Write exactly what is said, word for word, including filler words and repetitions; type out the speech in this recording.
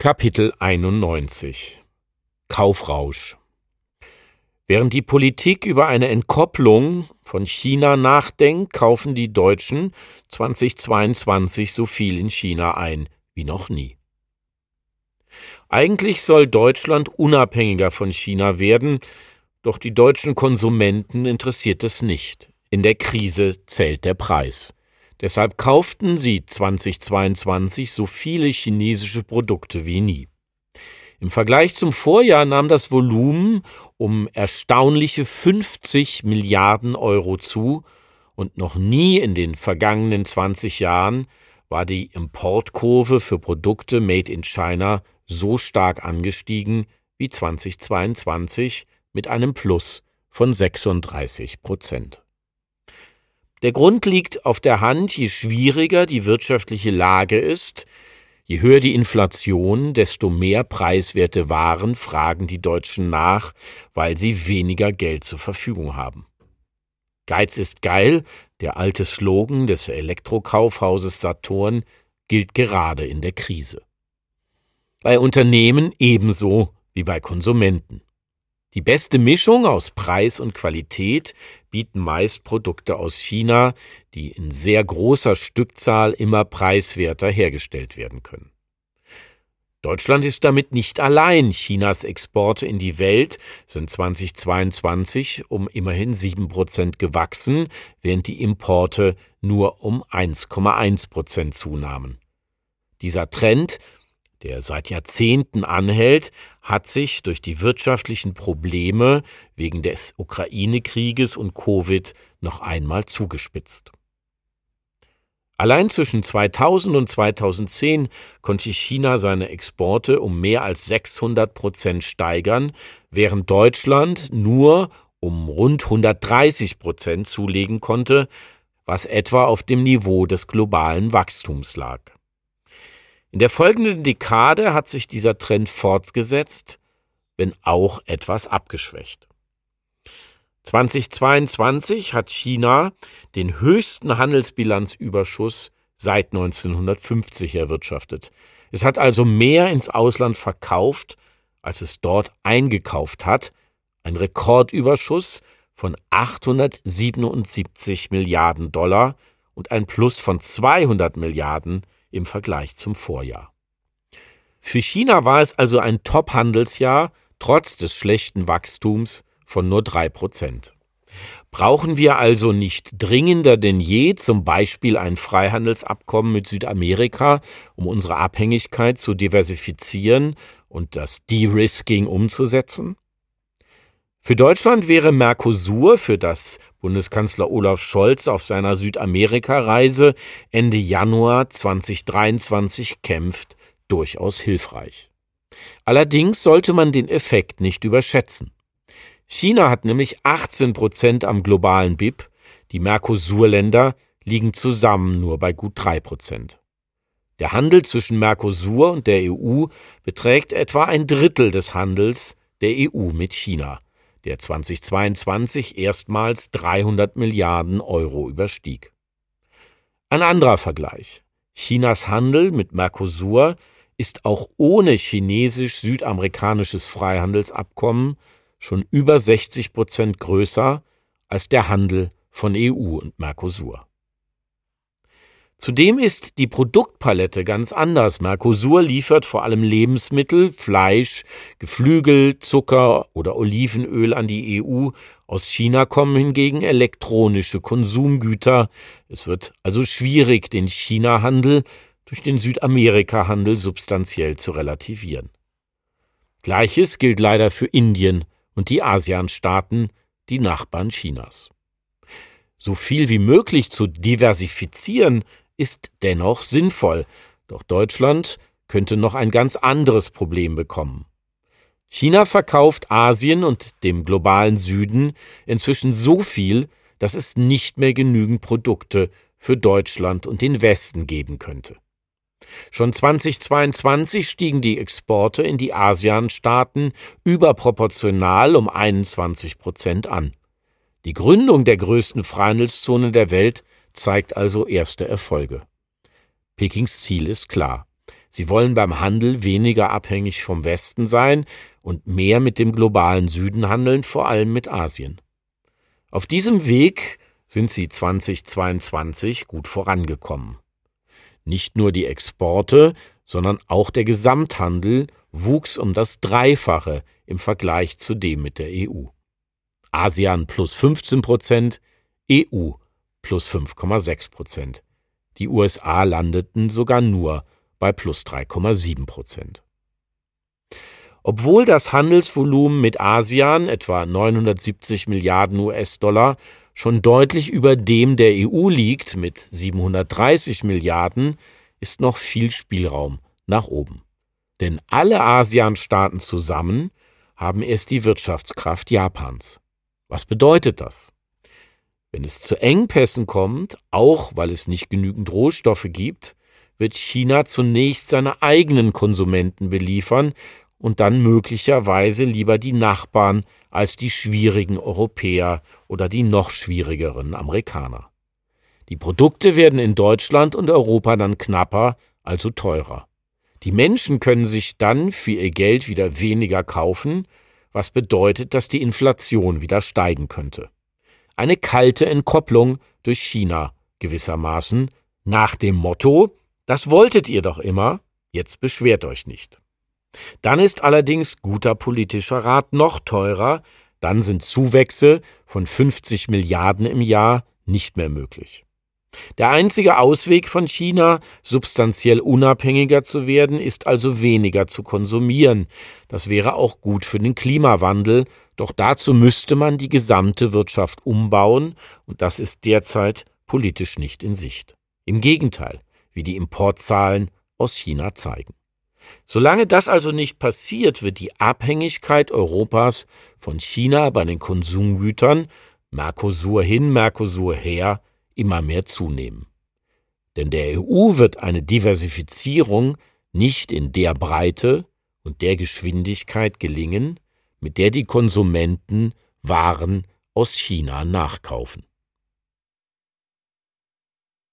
Kapitel einundneunzig Kaufrausch. Während die Politik über eine Entkopplung von China nachdenkt, kaufen die Deutschen zweitausendzweiundzwanzig so viel in China ein wie noch nie. Eigentlich soll Deutschland unabhängiger von China werden, doch die deutschen Konsumenten interessiert es nicht. In der Krise zählt der Preis. Deshalb kauften sie zweitausendzweiundzwanzig so viele chinesische Produkte wie nie. Im Vergleich zum Vorjahr nahm das Volumen um erstaunliche fünfzig Milliarden Euro zu und noch nie in den vergangenen zwanzig Jahren war die Importkurve für Produkte made in China so stark angestiegen wie zweitausendzweiundzwanzig mit einem Plus von sechsunddreißig Prozent. Der Grund liegt auf der Hand: Je schwieriger die wirtschaftliche Lage ist, je höher die Inflation, desto mehr preiswerte Waren fragen die Deutschen nach, weil sie weniger Geld zur Verfügung haben. Geiz ist geil, der alte Slogan des Elektrokaufhauses Saturn, gilt gerade in der Krise. Bei Unternehmen ebenso wie bei Konsumenten. Die beste Mischung aus Preis und Qualität bieten meist Produkte aus China, die in sehr großer Stückzahl immer preiswerter hergestellt werden können. Deutschland ist damit nicht allein. Chinas Exporte in die Welt sind zweitausendzweiundzwanzig um immerhin sieben Prozent gewachsen, während die Importe nur um eins Komma eins Prozent zunahmen. Dieser Trend, der seit Jahrzehnten anhält, hat sich durch die wirtschaftlichen Probleme wegen des Ukraine-Krieges und Covid noch einmal zugespitzt. Allein zwischen zweitausend und zweitausendzehn konnte China seine Exporte um mehr als sechshundert Prozent steigern, während Deutschland nur um rund hundertdreißig Prozent zulegen konnte, was etwa auf dem Niveau des globalen Wachstums lag. In der folgenden Dekade hat sich dieser Trend fortgesetzt, wenn auch etwas abgeschwächt. zweitausendzweiundzwanzig hat China den höchsten Handelsbilanzüberschuss seit neunzehnhundertfünfzig erwirtschaftet. Es hat also mehr ins Ausland verkauft, als es dort eingekauft hat, ein Rekordüberschuss von achthundertsiebenundsiebzig Milliarden Dollar und ein Plus von zweihundert Milliarden im Vergleich zum Vorjahr. Für China war es also ein Top-Handelsjahr, trotz des schlechten Wachstums von nur drei Prozent. Brauchen wir also nicht dringender denn je zum Beispiel ein Freihandelsabkommen mit Südamerika, um unsere Abhängigkeit zu diversifizieren und das De-Risking umzusetzen? Für Deutschland wäre Mercosur, für das Bundeskanzler Olaf Scholz auf seiner Südamerika-Reise Ende Januar zweitausenddreiundzwanzig kämpft, durchaus hilfreich. Allerdings sollte man den Effekt nicht überschätzen. China hat nämlich achtzehn Prozent am globalen B I P, die Mercosur-Länder liegen zusammen nur bei gut drei Prozent. Der Handel zwischen Mercosur und der E U beträgt etwa ein Drittel des Handels der E U mit China, der zweitausendzweiundzwanzig erstmals dreihundert Milliarden Euro überstieg. Ein anderer Vergleich: Chinas Handel mit Mercosur ist auch ohne chinesisch-südamerikanisches Freihandelsabkommen schon über sechzig Prozent größer als der Handel von E U und Mercosur. Zudem ist die Produktpalette ganz anders. Mercosur liefert vor allem Lebensmittel, Fleisch, Geflügel, Zucker oder Olivenöl an die E U. Aus China kommen hingegen elektronische Konsumgüter. Es wird also schwierig, den China-Handel durch den Südamerika-Handel substanziell zu relativieren. Gleiches gilt leider für Indien und die ASEAN-Staaten, die Nachbarn Chinas. So viel wie möglich zu diversifizieren ist dennoch sinnvoll, doch Deutschland könnte noch ein ganz anderes Problem bekommen. China verkauft Asien und dem globalen Süden inzwischen so viel, dass es nicht mehr genügend Produkte für Deutschland und den Westen geben könnte. Schon zweitausendzweiundzwanzig stiegen die Exporte in die ASEAN-Staaten überproportional um einundzwanzig Prozent an. Die Gründung der größten Freihandelszone der Welt zeigt also erste Erfolge. Pekings Ziel ist klar: Sie wollen beim Handel weniger abhängig vom Westen sein und mehr mit dem globalen Süden handeln, vor allem mit Asien. Auf diesem Weg sind sie zweitausendzweiundzwanzig gut vorangekommen. Nicht nur die Exporte, sondern auch der Gesamthandel wuchs um das Dreifache im Vergleich zu dem mit der E U. ASEAN plus fünfzehn Prozent, E U plus fünf Komma sechs Prozent. Die U S A landeten sogar nur bei plus drei Komma sieben Prozent. Obwohl das Handelsvolumen mit ASEAN, etwa neunhundertsiebzig Milliarden U S-Dollar, schon deutlich über dem der E U liegt mit siebenhundertdreißig Milliarden, ist noch viel Spielraum nach oben. Denn alle ASEAN-Staaten zusammen haben erst die Wirtschaftskraft Japans. Was bedeutet das? Wenn es zu Engpässen kommt, auch weil es nicht genügend Rohstoffe gibt, wird China zunächst seine eigenen Konsumenten beliefern und dann möglicherweise lieber die Nachbarn als die schwierigen Europäer oder die noch schwierigeren Amerikaner. Die Produkte werden in Deutschland und Europa dann knapper, also teurer. Die Menschen können sich dann für ihr Geld wieder weniger kaufen, was bedeutet, dass die Inflation wieder steigen könnte. Eine kalte Entkopplung durch China gewissermaßen, nach dem Motto: Das wolltet ihr doch immer, jetzt beschwert euch nicht. Dann ist allerdings guter politischer Rat noch teurer, dann sind Zuwächse von fünfzig Milliarden im Jahr nicht mehr möglich. Der einzige Ausweg von China, substanziell unabhängiger zu werden, ist also weniger zu konsumieren. Das wäre auch gut für den Klimawandel, doch dazu müsste man die gesamte Wirtschaft umbauen, und das ist derzeit politisch nicht in Sicht. Im Gegenteil, wie die Importzahlen aus China zeigen. Solange das also nicht passiert, wird die Abhängigkeit Europas von China bei den Konsumgütern, Mercosur hin, Mercosur her, immer mehr zunehmen. Denn der E U wird eine Diversifizierung nicht in der Breite und der Geschwindigkeit gelingen, mit der die Konsumenten Waren aus China nachkaufen.